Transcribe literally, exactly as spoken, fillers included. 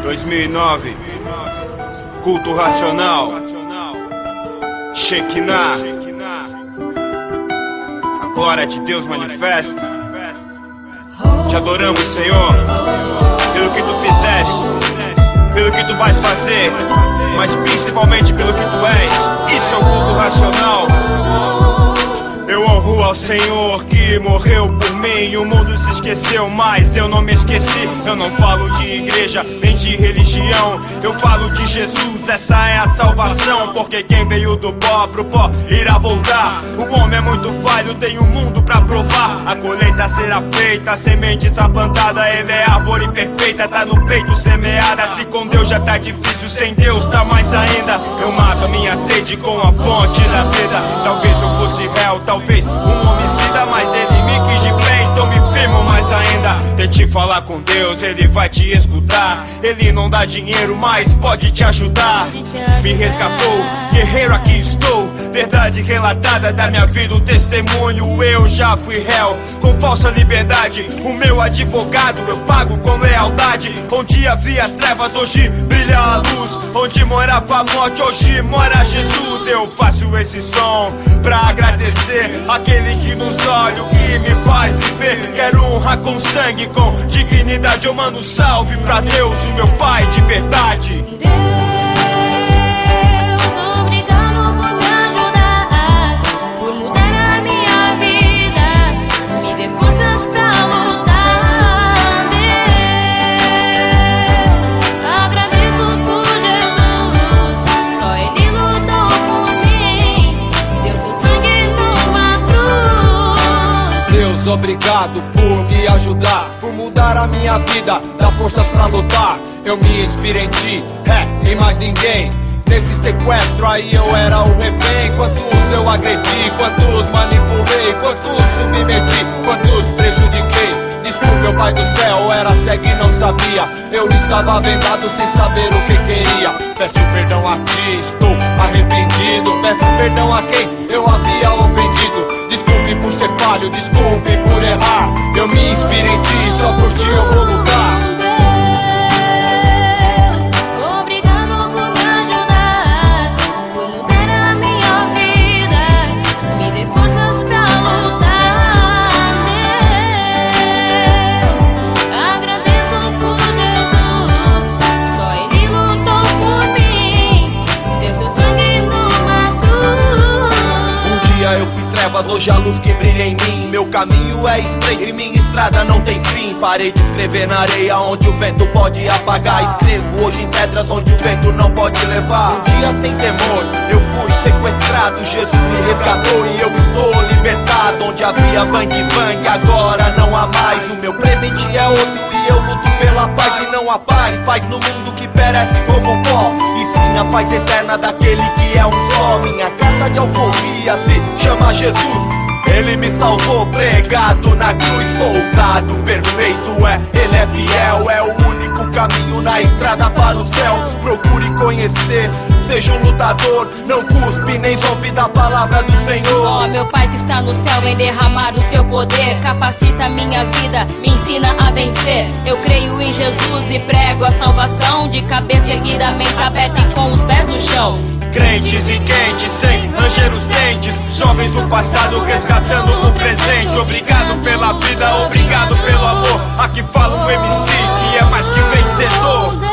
dois mil e nove, Culto Racional, Shekinah, a glória de Deus manifesta. Te adoramos, Senhor, pelo que Tu fizeste, pelo que Tu vais fazer, mas principalmente pelo que Tu és. Isso é o culto racional. Eu honro ao Senhor que morreu por mim. O mundo se esqueceu, mas eu não me esqueci. Eu não falo de igreja, nem de religião. Eu falo de Jesus, essa é a salvação. Porque quem veio do pó pro pó irá voltar. O homem é muito falho, tem um mundo pra provar. A colheita será feita, a semente está plantada. Ele é árvore perfeita, tá no peito semeada. Se com Deus já tá difícil, sem Deus tá mais ainda. Eu mato a minha sede com a fonte da vida. Talvez eu fosse réu, talvez um homicida, mas ele me quis de bem, então me firmo mais ainda. Tente falar com Deus, ele vai te escutar. Ele não dá dinheiro, mas pode te ajudar. Me resgatou, guerreiro, aqui estou. Verdade relatada da minha vida, um testemunho. Eu já fui réu, com falsa liberdade. O meu advogado eu pago com lealdade. Onde havia trevas, hoje brilha a luz. Onde morava a morte, hoje mora Jesus. Eu faço esse som pra agradecer aquele que nos olha, o que me faz viver. Quero honrar com sangue, com dignidade. Eu mando salve pra Deus, o meu Pai de verdade. Obrigado por me ajudar, por mudar a minha vida, dar forças pra lutar. Eu me inspiro em ti, é, em mais ninguém. Nesse sequestro aí eu era o refém. Quantos eu agredi, quantos manipulei, quantos submeti, quantos prejudiquei. Desculpe, meu Pai do céu, era cego e não sabia. Eu estava vendado sem saber o que queria. Peço perdão a ti, estou arrependido. Peço perdão a quem eu havia ofendido. Desculpe por ser falho, desculpe por errar. Eu me inspiro em ti, só por ti eu vou lutar. Hoje a luz que brilha em mim. Meu caminho é estreito e minha estrada não tem fim. Parei de escrever na areia onde o vento pode apagar. Escrevo hoje em pedras onde o vento não pode levar. Um dia sem temor, eu fui sequestrado. Jesus me resgatou e eu estou libertado. Onde havia bang bang, agora não há mais. O meu presente é outro e eu luto pela paz. E não há paz, paz no mundo que perece como pó. E sim a paz eterna daquele que é um só. Minha carta de alforria se chama Jesus. Ele me salvou pregado na cruz. Soldado perfeito é, ele é fiel. É o único caminho na estrada para o céu. Procure conhecer, seja um lutador. Não cuspe nem zombe da palavra do Senhor. Ó, oh, meu Pai que está no céu, vem derramar o seu poder. Capacita minha vida, me ensina a vencer. Eu creio em Jesus e prego a salvação. De cabeça erguida, mente aberta e com os pés no chão. Crentes e quentes, sem ranger os dentes. Jovens do passado resgatando o presente. Obrigado pela vida, obrigado pelo amor. Aqui fala um M C que é mais que vencedor.